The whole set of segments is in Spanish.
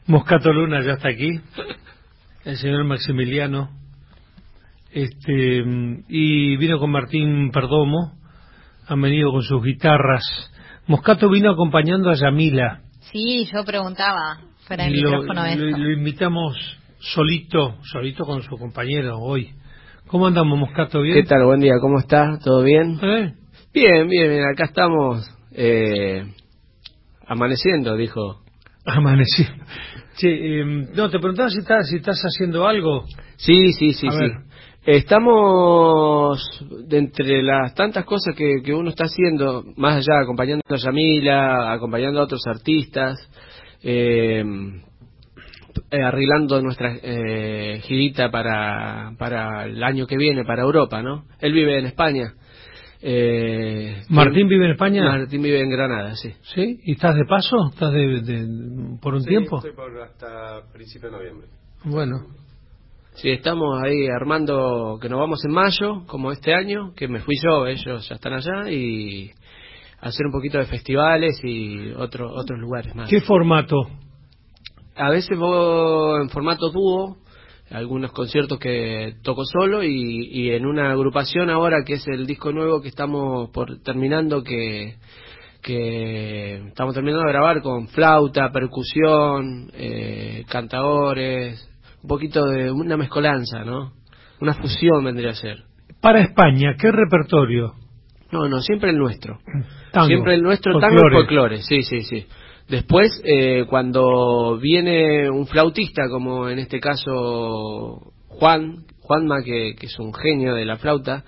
Moscato Luna ya está aquí, el señor Maximiliano, y vino con Martín Perdomo, han venido con sus guitarras. Moscato vino acompañando a Yamila. Sí, yo preguntaba fuera del Y micrófono esto. lo invitamos solito con su compañero hoy. ¿Cómo andamos, Moscato? ¿Bien? ¿Qué tal? Buen día, ¿cómo está? ¿Todo bien? Bien, bien, acá estamos amaneciendo, dijo. Amaneciendo. Che, no, te preguntaba si estás haciendo algo. Sí. ver. Estamos, de entre las tantas cosas que uno está haciendo, más allá, acompañando a Yamila, acompañando a otros artistas, arreglando nuestra girita para el año que viene, para Europa, ¿no? Él vive en España. ¿Martín vive en España? Martín vive en Granada, sí. ¿Sí? ¿Y estás de paso? ¿Estás por un tiempo? Sí, estoy hasta principio de noviembre. Bueno. Sí, estamos ahí armando que nos vamos en mayo, como este año, que me fui yo, ellos ya están allá, y hacer un poquito de festivales y otros lugares más. ¿Qué formato? A veces voy en formato dúo, algunos conciertos que toco solo, y en una agrupación ahora que es el disco nuevo que estamos terminando, que estamos terminando de grabar con flauta, percusión, cantadores, un poquito de una mezcolanza, ¿no? Una fusión vendría a ser. Para España, ¿qué repertorio? No, siempre el nuestro. Tango, siempre el nuestro, folclore. Tango y folclore, sí. Después, cuando viene un flautista, como en este caso Juanma, que es un genio de la flauta,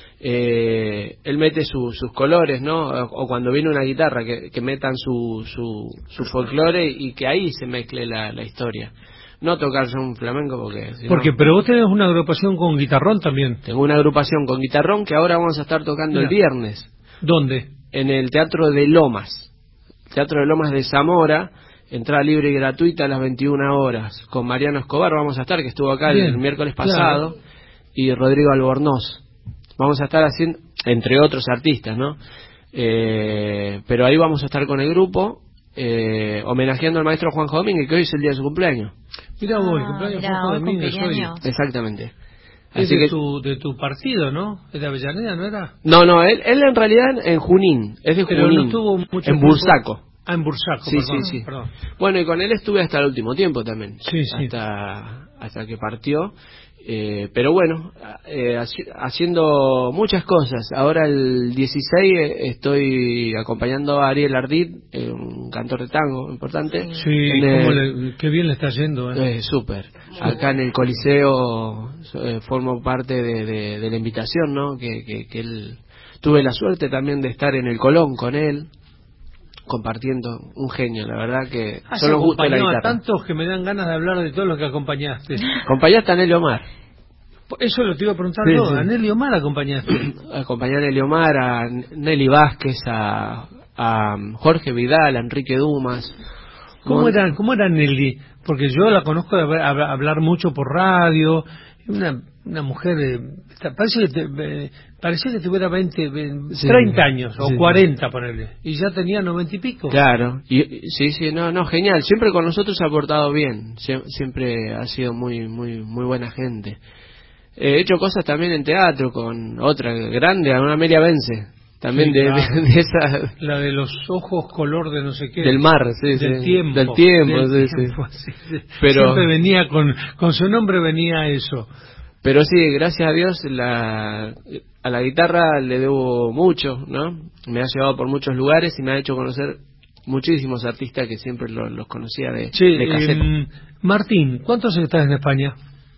él mete sus colores, ¿no? O cuando viene una guitarra, que metan su folclore y que ahí se mezcle la historia. No tocar yo un flamenco porque... Pero vos tenés una agrupación con guitarrón también. Tengo una agrupación con guitarrón que ahora vamos a estar tocando el viernes. ¿Dónde? En el Teatro de Lomas. Teatro de Lomas de Zamora. Entrada libre y gratuita a las 21 horas. Con Mariano Escobar vamos a estar, que estuvo acá el miércoles pasado. Claro. Y Rodrigo Albornoz. Vamos a estar haciendo, entre otros artistas, ¿no? Pero ahí vamos a estar con el grupo, homenajeando al maestro Juanjo Domínguez, que hoy es el día de su cumpleaños. Mira vos, el cumpleaños de Juanjo Domínguez hoy. Exactamente. Es de tu partido, ¿no? ¿Es de Avellaneda, no era? No, él en realidad en Junín, es de Pero Junín. No estuvo mucho en Bursaco. Ah, en Bursaco, sí. Bueno, y con él estuve hasta el último tiempo también. Sí. Hasta que partió. Pero bueno, haciendo muchas cosas. Ahora el 16 estoy acompañando a Ariel Ardit, un cantor de tango importante. Sí, qué bien le está yendo. Súper. Acá en el Coliseo formo parte de la invitación, ¿no? Que él, tuve la suerte también de estar en el Colón con él, compartiendo, un genio, la verdad que solo gusto de la guitarra. A tantos que me dan ganas de hablar de todos los que acompañaste. Acompañaste a Nelly Omar. Eso lo te iba a preguntar yo. Sí. ¿A Nelly Omar acompañaste? Acompañé a Nelly Omar, a Nelly Vázquez, a Jorge Vidal, a Enrique Dumas. ¿Cómo era Nelly? Porque yo la conozco de hablar mucho por radio. Una mujer, parecía que tuviera 30 años, o 40, ponerle, y ya tenía 90 y pico. Claro, no, genial, siempre con nosotros se ha portado bien, siempre ha sido muy buena gente. He hecho cosas también en teatro con otra grande, una Amelia Vence, también de esa... La de los ojos color de no sé qué. Del mar, del tiempo. Del tiempo. Pero, siempre venía con su nombre venía eso. Pero sí, gracias a Dios a la guitarra le debo mucho, ¿no? Me ha llevado por muchos lugares y me ha hecho conocer muchísimos artistas que siempre los conocía de cassette. Martín, ¿cuántos años estás en España?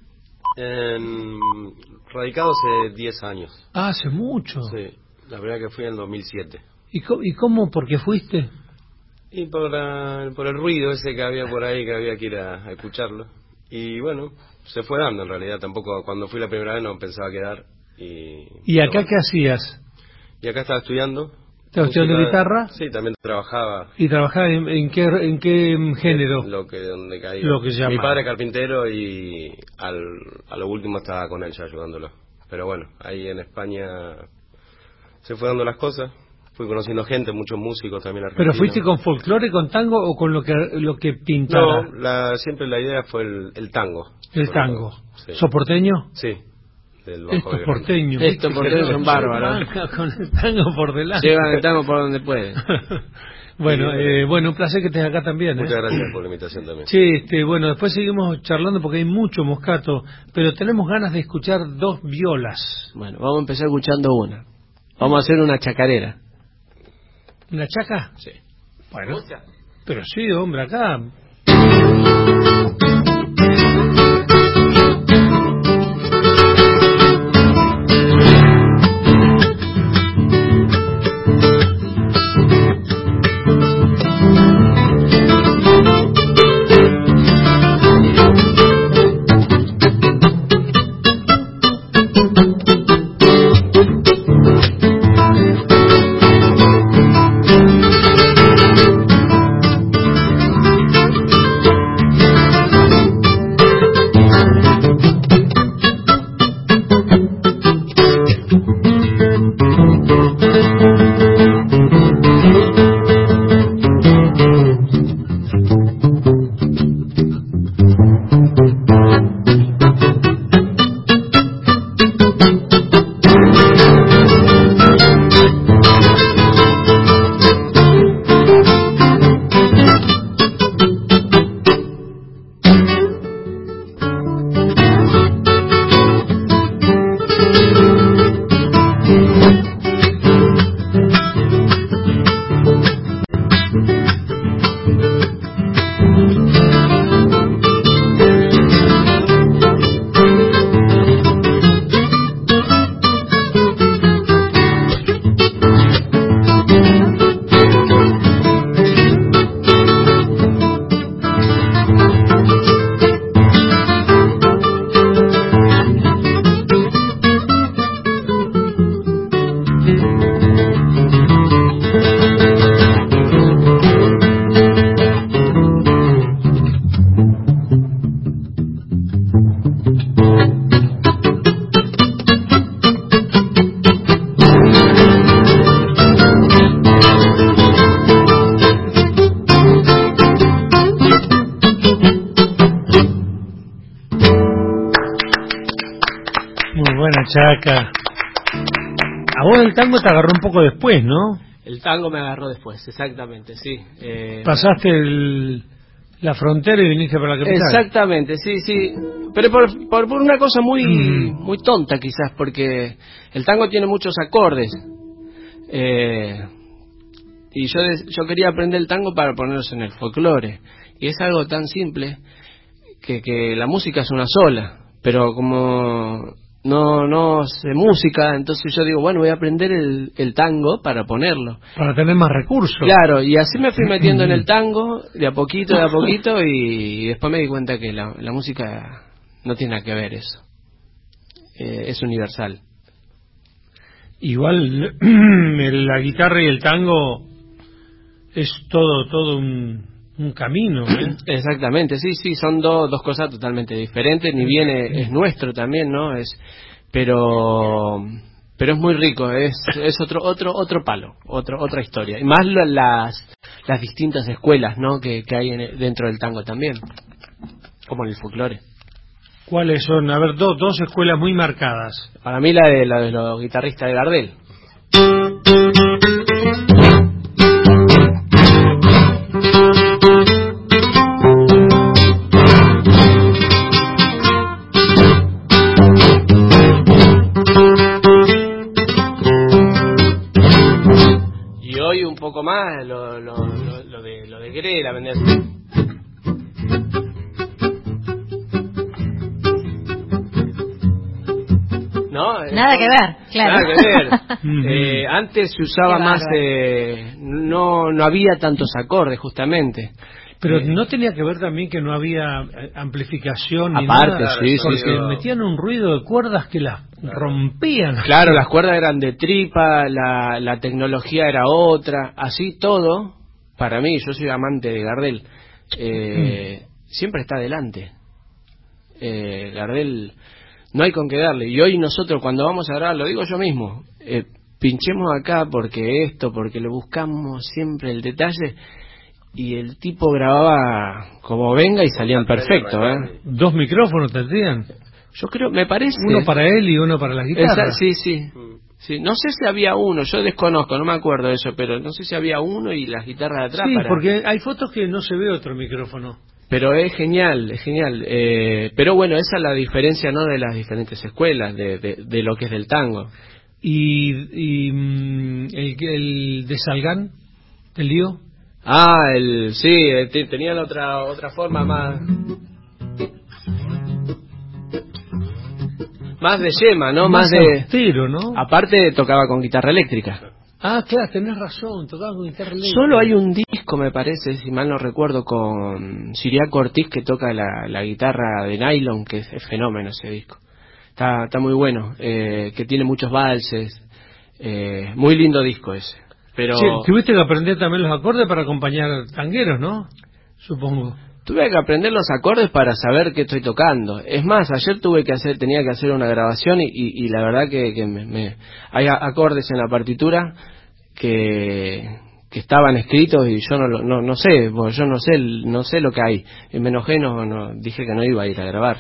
Radicado hace 10 años. Ah, hace mucho. Sí, la verdad que fui en el 2007. ¿Y cómo? ¿Por qué fuiste? Y por el ruido ese que había por ahí, que había que ir a escucharlo. Y bueno, se fue dando en realidad. Tampoco, cuando fui la primera vez no pensaba quedar. ¿Y acá qué hacías? Y acá estaba estudiando. ¿Estabas estudiando guitarra? Sí, también trabajaba. ¿Y trabajaba en qué género? Donde caía. Lo que se llama. Mi padre carpintero y a lo último estaba con él ya ayudándolo. Pero bueno, ahí en España se fue dando las cosas. fui conociendo gente, muchos músicos también ¿Pero argentinos. fuiste con folclore, con tango o con lo que pintara? No, siempre la idea fue el tango. El tango. Sí. ¿Sos porteño? Sí. Del Bajo Estos Belgrano. porteños. Estos porteños son bárbaros. Con el tango por delante. Llevan el tango por donde pueden. Bueno, un placer que estés acá también. Muchas gracias por la invitación también. Sí, bueno, después seguimos charlando porque hay mucho Moscato, pero tenemos ganas de escuchar 2 violas. Bueno, vamos a empezar escuchando una. Vamos a hacer una chacarera. ¿Una chaca? Sí. Bueno, pero sí, hombre, acá... Chaca. A vos el tango te agarró un poco después, ¿no? El tango me agarró después, exactamente, sí. Pasaste la frontera y viniste para la capital. Exactamente, sí. Pero por una cosa muy tonta quizás, porque el tango tiene muchos acordes. Y yo quería aprender el tango para ponerlos en el folclore. Y es algo tan simple que la música es una sola. Pero como no sé música, entonces yo digo, bueno, voy a aprender el tango para ponerlo. Para tener más recursos. Claro, y así me fui metiendo en el tango, de a poquito, y después me di cuenta que la música no tiene nada que ver eso. Es universal. Igual la guitarra y el tango es todo un camino, ¿eh? Exactamente, sí, son dos cosas totalmente diferentes, ni bien es nuestro también, ¿no? Pero es muy rico, es otro palo, otra historia. Y más las distintas escuelas, ¿no? que hay dentro del tango también, como en el folclore. ¿Cuáles son? A ver, dos escuelas muy marcadas. Para mí la de los guitarristas de Gardel. Y hoy un poco más lo de Grela, ¿vendés? ¿No? Nada que ver, claro. Nada que ver. Antes se usaba más, no había tantos acordes justamente. Pero no tenía que ver también que no había amplificación ni aparte, nada, sí, porque metían un ruido de cuerdas que las rompían. Claro, las cuerdas eran de tripa, la tecnología era otra, así todo. Para mí, yo soy amante de Gardel, siempre está adelante. Gardel no hay con qué darle. Y hoy nosotros cuando vamos a grabar, lo digo yo mismo, pinchemos acá porque esto, porque le buscamos siempre el detalle, y el tipo grababa como venga y salían perfectos, ¿eh? 2 micrófonos tendrían. Yo creo, me parece... Uno para él y uno para las guitarras. Sí, no sé si había uno, yo desconozco, no me acuerdo de eso, pero no sé si había uno y las guitarras de atrás. Sí, porque hay fotos que no se ve otro micrófono. Pero es genial, es genial. Pero bueno, esa es la diferencia, ¿no?, de las diferentes escuelas, de lo que es del tango. ¿Y el de Salgán, el lío? Tenía la otra forma más de yema, ¿no? Más de austero, ¿no? Aparte tocaba con guitarra eléctrica. Ah, claro, tenés razón, tocaba con guitarra eléctrica. Solo hay un disco, me parece, si mal no recuerdo, con Siriaco Ortiz, que toca la guitarra de nylon, que es fenómeno ese disco. Está muy bueno, que tiene muchos valses, muy lindo disco ese. Pero sí, tuviste que aprender también los acordes para acompañar tangueros, ¿no? Supongo. Tuve que aprender los acordes para saber qué estoy tocando. Es más, ayer tenía que hacer una grabación y la verdad que hay acordes en la partitura que estaban escritos y yo no sé, porque yo no sé lo que hay. Y me enojé, dije que no iba a ir a grabar.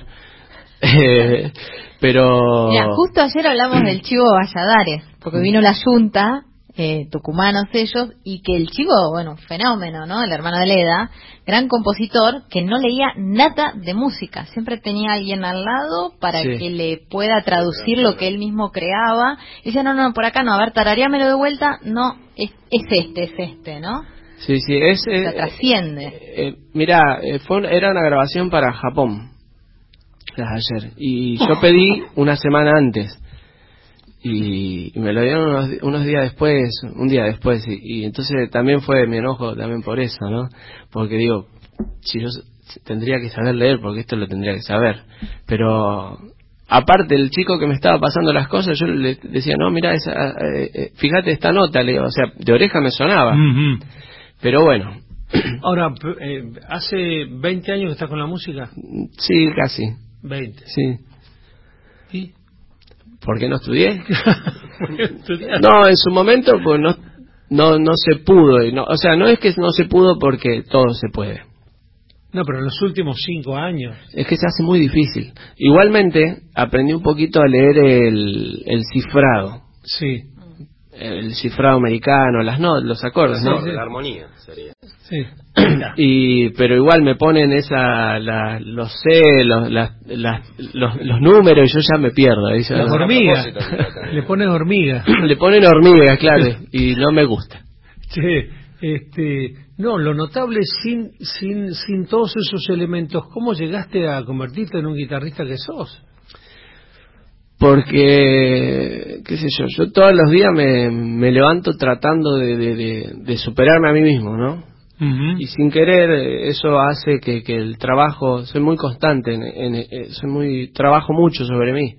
Pero mira, justo ayer hablamos del Chivo Valladares, porque vino la Junta, tucumanos ellos, y que el Chivo, bueno, fenómeno, ¿no? El hermano de Leda, gran compositor, que no leía nada de música, siempre tenía a alguien al lado para que le pueda traducir lo que él mismo creaba. Y decía, no, por acá no, a ver, tarareámelo de vuelta, no, es este, ¿no? Sí, se trasciende. Mirá, era una grabación para Japón, ayer, y yo pedí una semana antes. Y me lo dieron un día después, y entonces también fue mi enojo también por eso, ¿no? Porque digo, si yo tendría que saber leer, porque esto lo tendría que saber. Pero aparte, el chico que me estaba pasando las cosas, yo le decía, no, mira, fíjate esta nota, le digo, o sea, de oreja me sonaba. Uh-huh. Pero bueno. Ahora, ¿hace 20 años que estás con la música? Sí, casi. 20. Sí. ¿Y? ¿Por qué no estudié? No, en su momento pues no se pudo. O sea, no es que no se pudo porque todo se puede. No, pero en los últimos 5 años. Es que se hace muy difícil. Igualmente, aprendí un poquito a leer el cifrado. Sí. El cifrado americano, los acordes, ¿no? Sí. La armonía sería. Sí. Pero igual me ponen los C, los números, y yo ya me pierdo. Las hormigas. Le ponen hormigas. Le ponen hormigas, claro, y no me gusta. No, lo notable sin todos esos elementos, ¿cómo llegaste a convertirte en un guitarrista que sos? Porque, qué sé yo todos los días me levanto tratando de superarme a mí mismo, ¿no? Uh-huh. Y sin querer eso hace que el trabajo, soy muy constante, trabajo mucho sobre mí.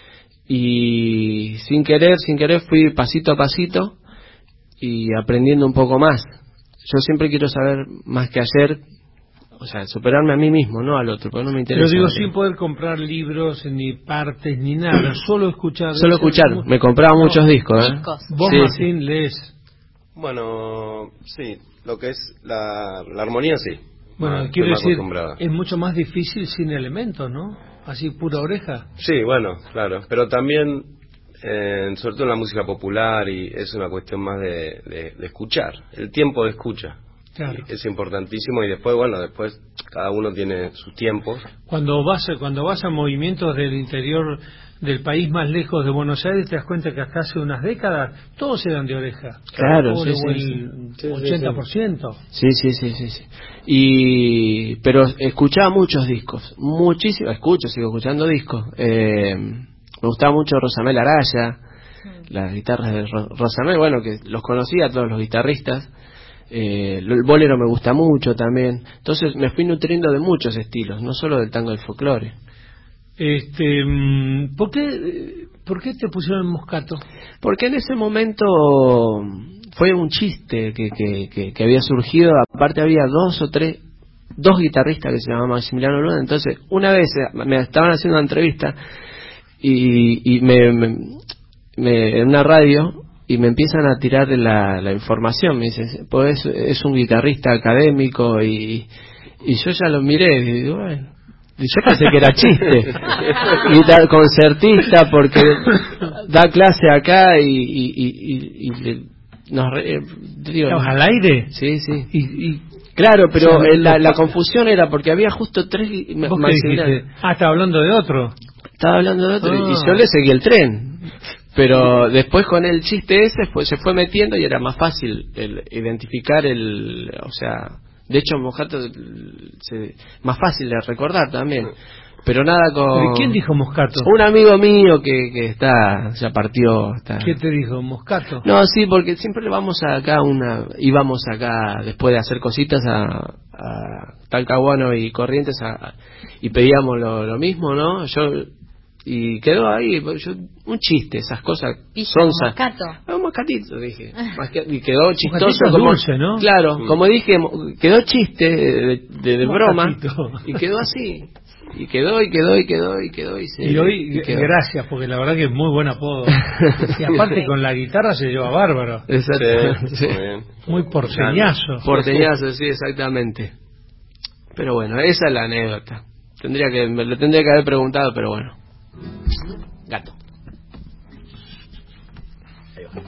Y sin querer fui pasito a pasito y aprendiendo un poco más. Yo siempre quiero saber más que ayer. O sea, superarme a mí mismo, no al otro, porque no me interesa. Pero digo, sin poder comprar libros, ni partes, ni nada, solo escuchar. Solo escuchar, me compraba muchos discos, ¿eh? Vos, sí, Martín, sí. Lees. Bueno, sí, lo que es la armonía, sí. Bueno, quiero decir, es mucho más difícil sin elementos, ¿no? Así, pura oreja. Sí, bueno, claro, pero también, sobre todo en la música popular, y es una cuestión más de escuchar, el tiempo de escucha. Claro. Es importantísimo, y después cada uno tiene sus tiempos. Cuando vas a movimientos del interior del país más lejos de Buenos Aires, te das cuenta que hasta hace unas décadas todos eran de oreja. Claro, sí, el 80%. Sí. Pero escuchaba muchos discos, muchísimo, sigo escuchando discos. Me gustaba mucho Rosamel Araya, las guitarras de Rosamel, bueno, que los conocía a todos los guitarristas. El bolero me gusta mucho también. Entonces me fui nutriendo de muchos estilos, no solo del tango y del folclore. ¿Por qué te pusieron Moscato? Porque en ese momento fue un chiste que había surgido. Aparte había dos guitarristas que se llamaban Maximiliano Luna. Entonces una vez me estaban haciendo una entrevista y en una radio y me empiezan a tirar la información. Me dicen, pues es un guitarrista académico, y yo ya lo miré y digo, bueno, yo pensé que era chiste. Concertista, porque da clase acá y ¿Estabas al aire? Sí. Claro, pero la confusión era porque había justo 3. ¿Vos qué dijiste? Estaba hablando de otro. Estaba hablando de otro y yo le seguí el tren. Pero después con el chiste ese se fue metiendo y era más fácil identificar o sea, de hecho Moscato más fácil de recordar también. Pero nada con... ¿De quién dijo Moscato? Un amigo mío que ya partió. ¿Qué te dijo, Moscato? No, sí, porque siempre íbamos acá después de hacer cositas a Talcahuano y Corrientes y pedíamos lo mismo, ¿no? Y quedó ahí, un chiste, esas cosas sonzas. Un moscatito, dije. Y quedó chistoso. Como dulce, ¿no? Claro, como dije, quedó chiste de broma. Y quedó así. Y quedó. Y hoy, gracias, porque la verdad que es muy buen apodo. Y aparte con la guitarra se lleva bárbaro. Exacto. Sí. Muy porteñazo. Porteñazo, sí, exactamente. Pero bueno, esa es la anécdota. Me lo tendría que haber preguntado, pero bueno. Gato. Ahí va.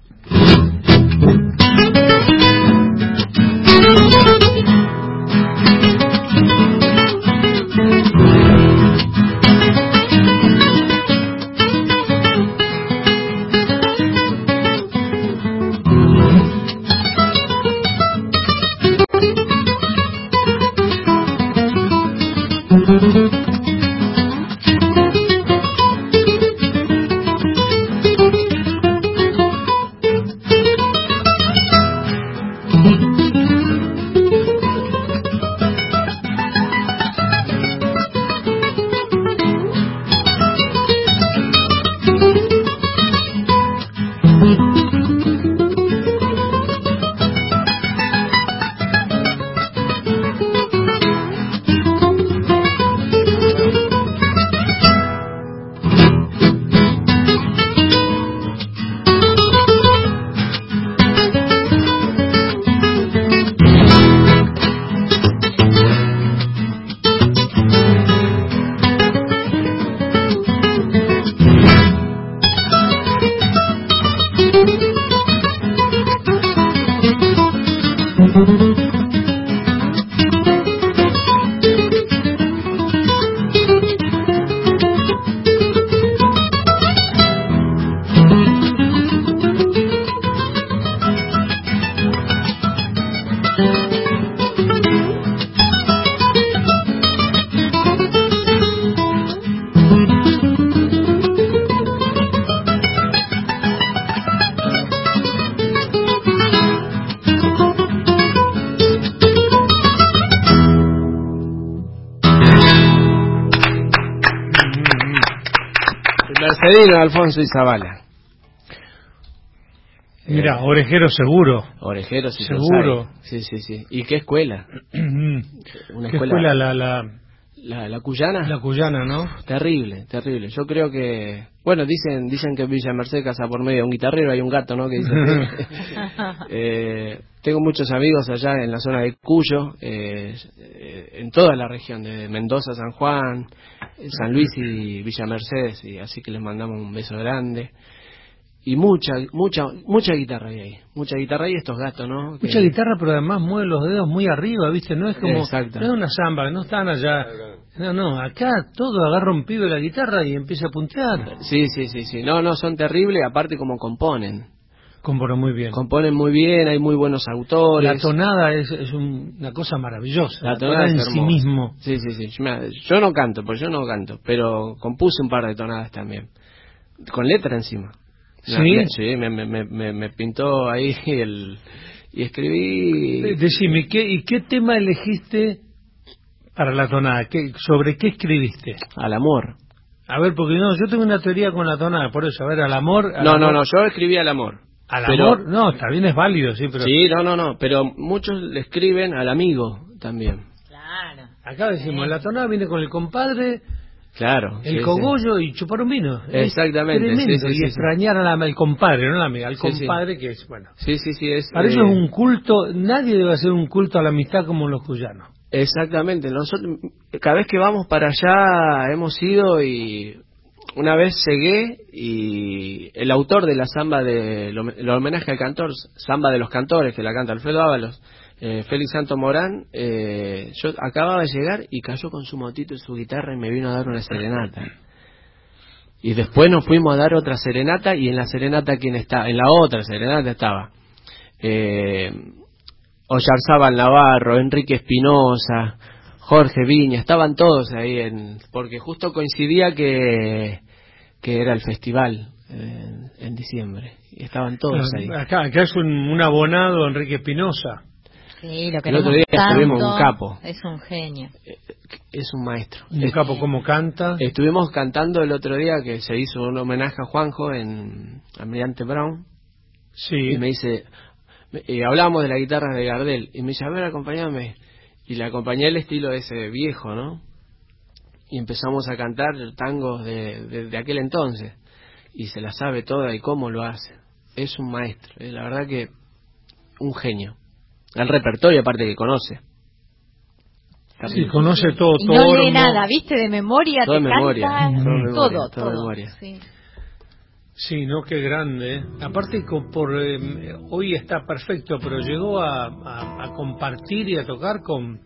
Mercedino, Alfonso y Zavala. Mira, orejero seguro. Orejero sí, seguro. Sí. ¿Y qué escuela? Una ¿Qué escuela la cuyana? La cuyana, ¿no? Terrible. Yo creo que... Bueno, dicen que en Villa Merced, casa por medio, un guitarrero, hay un gato, ¿no? Que dice tengo muchos amigos allá en la zona de Cuyo, en toda la región, de Mendoza, San Juan, San Luis y Villa Mercedes, y así que les mandamos un beso grande. Y mucha guitarra hay ahí. Mucha guitarra y estos gatos, ¿no? Mucha guitarra, pero además mueve los dedos muy arriba, ¿viste? No es como... Exacto. No es una samba, no están allá... No, acá todo agarra un pibe la guitarra y empieza a puntear. Sí. No, son terribles, aparte como componen. Componen muy bien. Componen muy bien, hay muy buenos autores. La tonada es una cosa maravillosa. La tonada en es sí mismo. Sí. Yo no canto, pero compuse un par de tonadas también. Con letra encima. ¿Sí? Me pintó ahí y escribí... Decime, ¿qué tema elegiste para la tonada? ¿Sobre qué escribiste? Al amor. A ver, porque yo tengo una teoría con la tonada, por eso, a ver, al amor... No, yo escribí al amor. ¿Al amor? No, está bien, es válido, sí, pero... Sí, no, pero muchos le escriben al amigo también. Claro. Acá decimos, la tonada viene con el compadre, Claro. El cogollo y chupar un vino. Exactamente. Es tremendo. Y extrañar al compadre, no a la amiga, al compadre que es, bueno. Sí. Para ellos es un culto, nadie debe hacer un culto a la amistad como los cuyanos. Exactamente. Nosotros, cada vez que vamos para allá, hemos ido y una vez llegué y el autor de la samba el homenaje al cantor, Samba de los Cantores, que la canta Alfredo Ábalos, Félix Santo Morán, yo acababa de llegar y cayó con su motito y su guitarra y me vino a dar una serenata. Y después nos fuimos a dar otra serenata, y en la serenata en la otra serenata estaba Oyarzábal Navarro, Enrique Espinosa, Jorge Viña, estaban todos ahí porque justo coincidía que era el festival en diciembre y estaban todos ahí. Acá es un abonado, Enrique Espinosa. Sí, lo que el otro día estuvimos un capo. Es un genio. Es un maestro. Un capo, ¿cómo canta? Estuvimos cantando el otro día que se hizo un homenaje a Juanjo en Almirante Brown. Sí. Y me dice, hablamos de la guitarra de Gardel, y me dice, a ver, acompáñame. Y le acompañé el estilo de ese viejo, ¿no? Y empezamos a cantar tangos de aquel entonces. Y se la sabe toda y cómo lo hace. Es un maestro, la verdad que un genio. El repertorio aparte que conoce. Sí, conoce todo. Y no lee nada, ¿viste? De memoria, todo te de memoria, canta todo. De memoria. Sí, no, qué grande. Aparte, hoy está perfecto, pero llegó a compartir y a tocar con...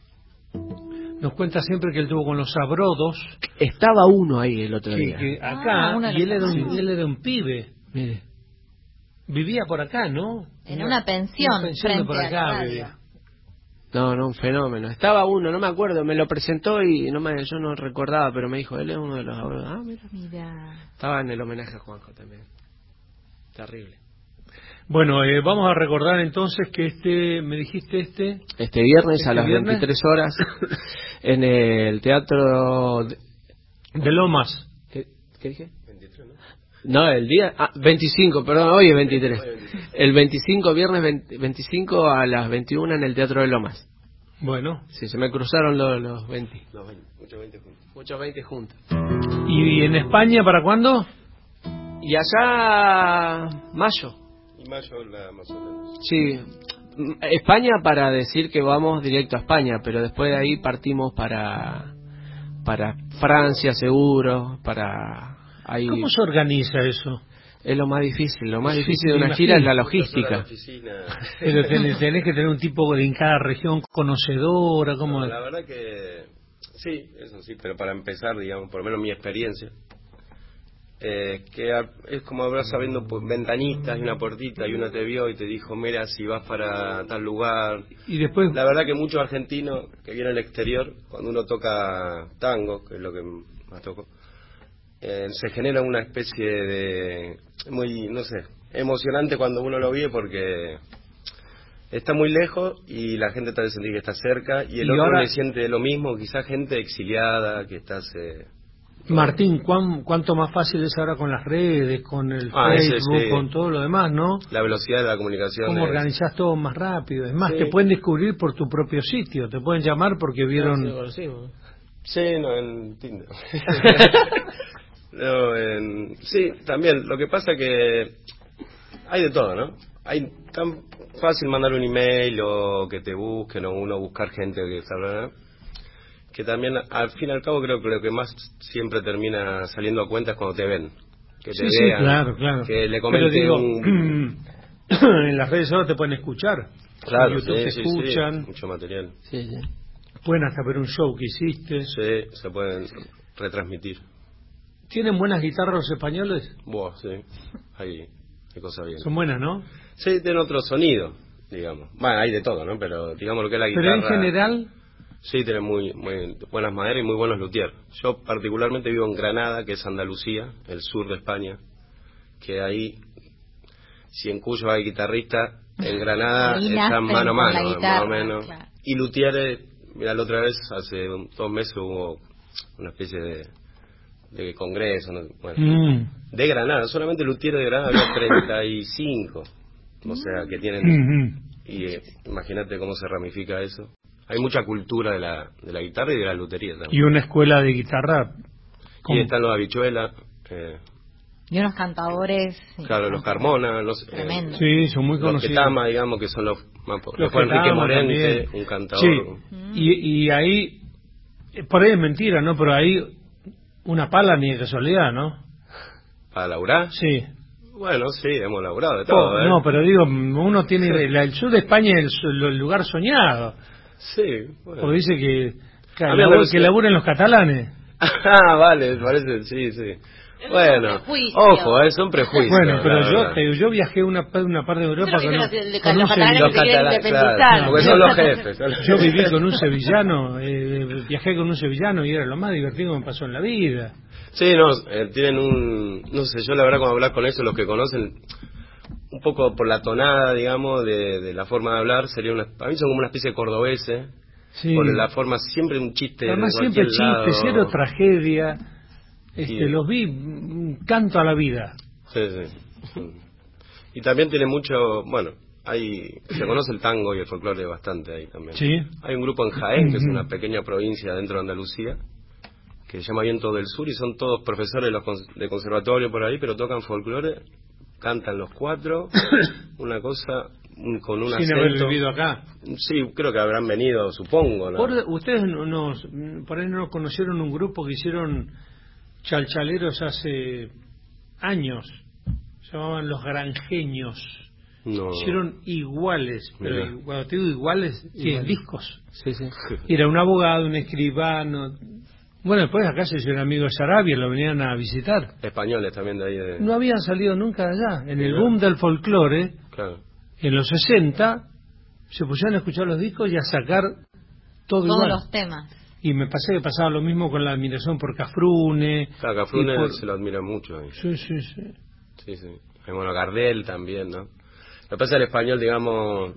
Nos cuenta siempre que él tuvo con los Sabrodos. Estaba uno ahí el otro día. Acá, y él era un pibe. Mire. Vivía por acá, ¿no? En una pensión frente por acá, vivía. No, un fenómeno. Estaba uno, no me acuerdo, me lo presentó y yo no recordaba, pero me dijo, él es uno de los Sabrodos. Ah, mira. Estaba en el homenaje a Juanjo también. Terrible. Bueno, vamos a recordar entonces que me dijiste Este viernes a las 23 horas en el Teatro de Lomas. ¿Qué dije? 23, ¿no? No, el día 25, perdón, hoy es 23. El 25, viernes 25 a las 21 en el Teatro de Lomas. Bueno. Sí, se me cruzaron los 20. Muchos 20 juntos. ¿Y en España para cuándo? Y allá mayo. Y mayo más o menos. Sí, España para decir que vamos directo a España, pero después de ahí partimos para Francia seguro, ahí. ¿Cómo se organiza eso? Es lo más difícil de una gira es la logística. Pero tenés que tener un tipo en cada región conocedora, ¿cómo? No, la verdad que sí, eso sí, pero para empezar, digamos, por lo menos mi experiencia, que es como habrás sabiendo ventanitas y una puertita y uno te vio y te dijo, mira, si vas para tal lugar. Y después, la verdad que muchos argentinos que vienen al exterior, cuando uno toca tango, que es lo que más toco, se genera una especie de muy, no sé, emocionante cuando uno lo ve porque está muy lejos y la gente tal vez sentir que está cerca y el otro ahora le siente lo mismo, quizás gente exiliada que está Martín, ¿cuánto más fácil es ahora con las redes, con el Facebook, sí, con todo lo demás, ¿no? La velocidad de la comunicación. ¿Cómo organizás todo más rápido? Es más, te pueden descubrir por tu propio sitio, te pueden llamar porque vieron... en Tinder. Sí, también. Lo que pasa que hay de todo, ¿no? Hay tan fácil mandar un email o que te busquen o uno buscar gente que sabrá, que también al fin y al cabo creo que lo que más siempre termina saliendo a cuenta es cuando te ven, que te vean, claro. que le comenten en las redes ahora te pueden escuchar, claro, en YouTube te escuchan, mucho material, pueden hasta ver un show que hiciste, se pueden retransmitir. ¿Tienen buenas guitarras los españoles? Sí, hay cosas bien. Son buenas, ¿no? Sí, tienen otro sonido, digamos. Bueno, hay de todo, ¿no? Pero digamos lo que es la guitarra. Pero en general... Sí, tienen muy buenas maderas y muy buenos luthiers. Yo particularmente vivo en Granada, que es Andalucía, el sur de España, que ahí, si en Cuyo hay guitarristas, en Granada están mano a mano, más o menos. Claro. Y luthieres, mira, la otra vez, hace 2 meses hubo una especie de congreso, de Granada, solamente luthieres de Granada había 35, o sea, que tienen... Y imagínate cómo se ramifica eso. Hay mucha cultura de la guitarra y de la lutería también. Y una escuela de guitarra Y están los Habichuelas. Y unos cantadores. Claro, los Carmona, tremendos. Sí, son muy conocidos. Los Ketama, digamos, que son los fue Enrique Morente, también. Un cantador. Sí, y ahí, por ahí es mentira, ¿no? Pero ahí una pala ni de casualidad, ¿no? ¿Para laburar? Sí. Bueno, sí, hemos laburado de todo, No, pero digo, uno tiene... el sur de España es el lugar soñado. Sí, bueno. Porque dice que laburen los catalanes. Ah, vale, parece, sí. Bueno, ojo, son prejuicios. Bueno, pero yo viajé una parte de Europa con los catalanes, claro, porque son los jefes. Yo viví con un sevillano, viajé con un sevillano y era lo más divertido que me pasó en la vida. Sí, tienen no sé, yo la verdad cuando hablas con ellos, los que conocen, un poco por la tonada, digamos, de la forma de hablar, para mí son como una especie de cordobeses, por la forma, siempre un chiste. Además siempre chiste, cero tragedia. Los vi, un canto a la vida. Sí. Y también tiene mucho, bueno, se conoce el tango y el folclore bastante ahí también. Sí. Hay un grupo en Jaén, que es una pequeña provincia dentro de Andalucía, que se llama Viento del Sur, y son todos profesores de conservatorio por ahí, pero tocan folclore, cantan los 4, una cosa con un acento. Sin haber vivido acá. Sí, creo que habrán venido, supongo, ¿no? Ustedes por ahí no conocieron un grupo que hicieron chalchaleros hace años, se llamaban Los Granjeños. No. Hicieron iguales, pero cuando te digo iguales, discos. Sí. Era un abogado, un escribano. Bueno, después acá se hicieron amigos de Sarabia, lo venían a visitar. Españoles también de ahí. No habían salido nunca de allá. En el boom del folclore, claro. En los 60, se pusieron a escuchar los discos y a sacar todos igual. Los temas. Y me pasaba lo mismo con la admiración por Cafrune. Claro, Cafrune se lo admira mucho. Sí. Bueno, Gardel también, ¿no? Lo que pasa es el español, digamos,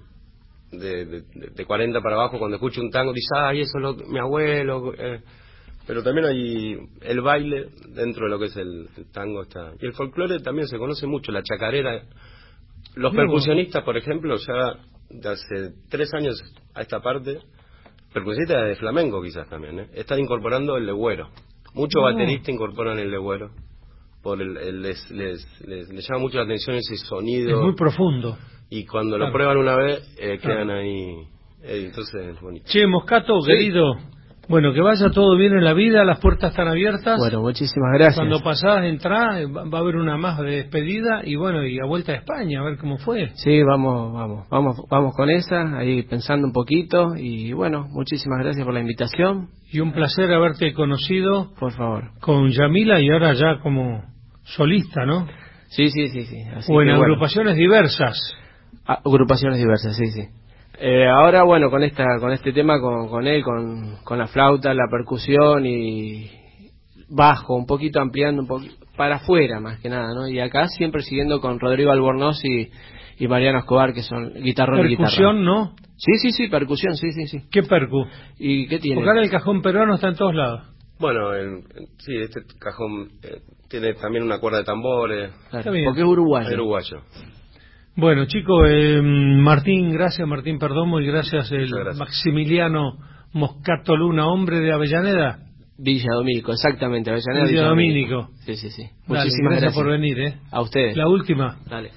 de 40 para abajo, cuando escucha un tango, dice, eso es mi abuelo. Pero también hay el baile dentro de lo que es el tango. Y el folclore también se conoce mucho, la chacarera. Los percusionistas, por ejemplo, ya de hace 3 años a esta parte, percusionistas de flamenco quizás también, están incorporando el legüero. Muchos bateristas incorporan el legüero. Les llama mucho la atención ese sonido. Es muy profundo. Y cuando lo prueban una vez, quedan ahí. Entonces es bonito. Che, Moscato, querido, bueno, que vaya todo bien en la vida, las puertas están abiertas. Bueno, muchísimas gracias. Cuando pasás, entrá, va a haber una más de despedida y bueno, y a vuelta a España, a ver cómo fue. Sí, vamos con esa, ahí pensando un poquito y bueno, muchísimas gracias por la invitación. Y un placer haberte conocido. Por favor. Con Yamila y ahora ya como solista, ¿no? Sí. Así o en agrupaciones diversas. Agrupaciones diversas, sí. Ahora, bueno, con este tema, con él, con la flauta, la percusión y bajo, un poquito ampliando un poquito para afuera más que nada, ¿no? Y acá siempre siguiendo con Rodrigo Albornoz y Mariano Escobar, que son guitarrón y guitarra. ¿Percusión, no? Sí, percusión, sí. ¿Qué percu? ¿Y qué tiene? Porque ahora el cajón peruano está en todos lados. Bueno, sí, este cajón tiene también una cuerda de tambores. Claro, porque es uruguayo. Es uruguayo. Bueno, chicos, Martín, gracias Martín Perdomo y gracias Maximiliano Moscato Luna, hombre de Avellaneda. Villa Domínico, exactamente, Avellaneda. Villa Domínico. Sí. Dale, muchísimas gracias por venir, A ustedes. La última. Dale.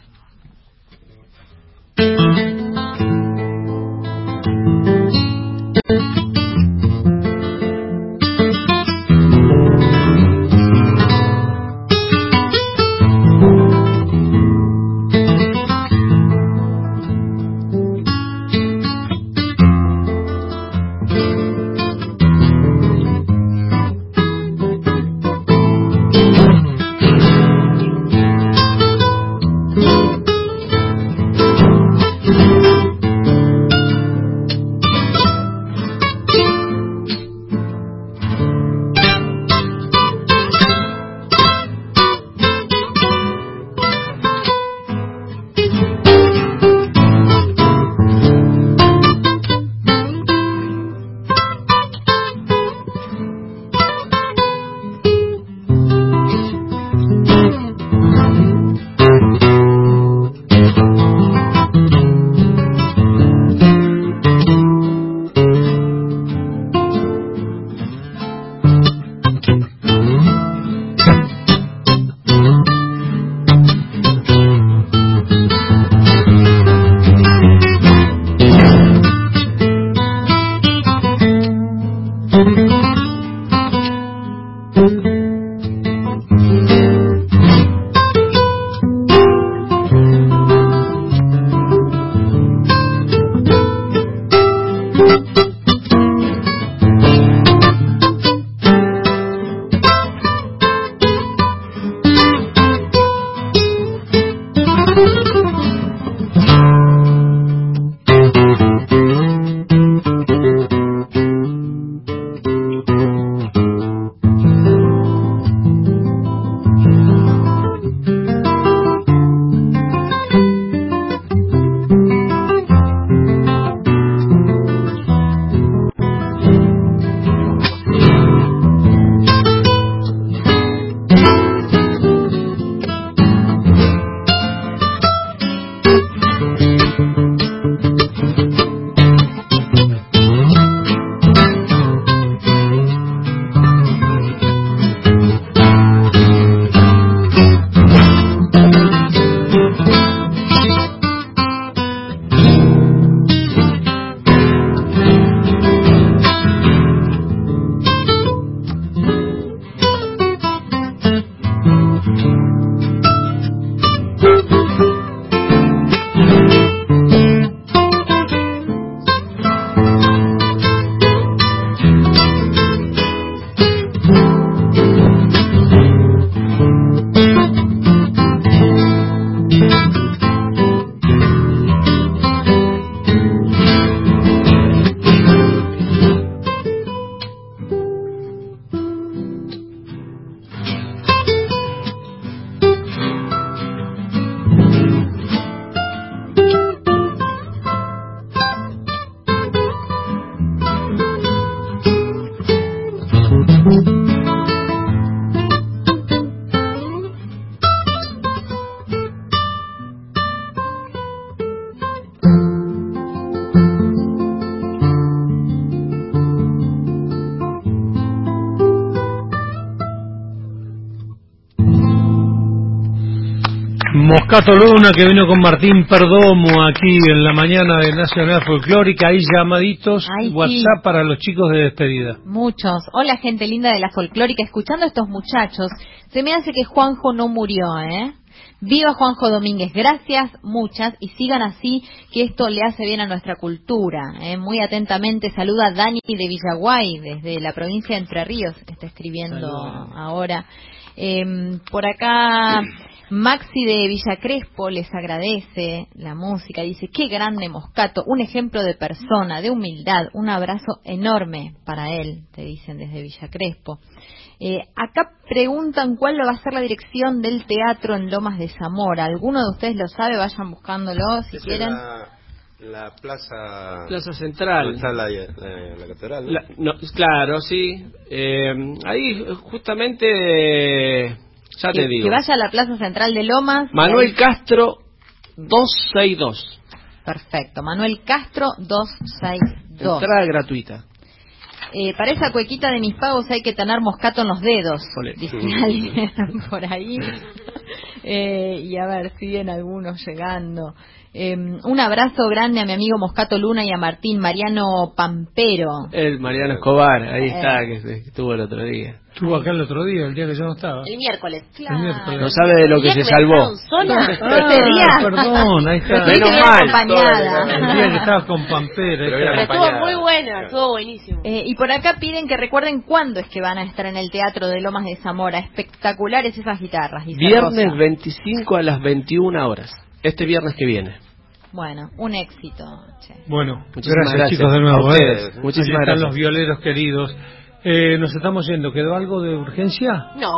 Moscato Luna, que vino con Martín Perdomo aquí en la mañana de Nacional Folclórica. Hay llamaditos. WhatsApp sí, para los chicos de despedida. Muchos. Hola, gente linda de la Folclórica. Escuchando a estos muchachos, se me hace que Juanjo no murió, ¿eh? Viva Juanjo Domínguez, gracias, muchas, y sigan así, que esto le hace bien a nuestra cultura. Muy atentamente saluda Dani de Villaguay, desde la provincia de Entre Ríos, que está escribiendo ahora. Por acá, Maxi de Villa Crespo les agradece la música, dice, qué grande Moscato, un ejemplo de persona, de humildad, un abrazo enorme para él, te dicen desde Villa Crespo. Acá preguntan cuál va a ser la dirección del teatro en Lomas de Zamora. ¿Alguno de ustedes lo sabe? Vayan buscándolo si quieren. La plaza central. ¿Está la catedral? ¿No? Claro, sí. Ahí justamente, ya te digo. Que vaya a la plaza central de Lomas. Manuel Castro 262. Perfecto, Manuel Castro 262. Entrada gratuita. Para esa cuequita de mis pagos hay que tener Moscato en los dedos, dice alguien por ahí. Y a ver, siguen algunos llegando. Un abrazo grande a mi amigo Moscato Luna y a Martín Mariano Pampero. El Mariano Escobar, ahí está, que estuvo el otro día. Estuvo acá el otro día, el día que yo no estaba. El miércoles. Claro. El miércoles. No sabe de lo que se salvó. Ese día. Perdón, ahí está. Menos mal. Acompañada. El día que estabas con Pampero. Pero estuvo muy buena, estuvo buenísimo. Y por acá piden que recuerden cuándo es que van a estar en el Teatro de Lomas de Zamora. Espectaculares esas guitarras. Viernes 25 a las 21 horas. Este viernes que viene. Bueno, un éxito. Che. Bueno, gracias chicos de nuevo. Muchísimas gracias. Los violeros queridos. Nos estamos yendo. ¿Quedó algo de urgencia? No.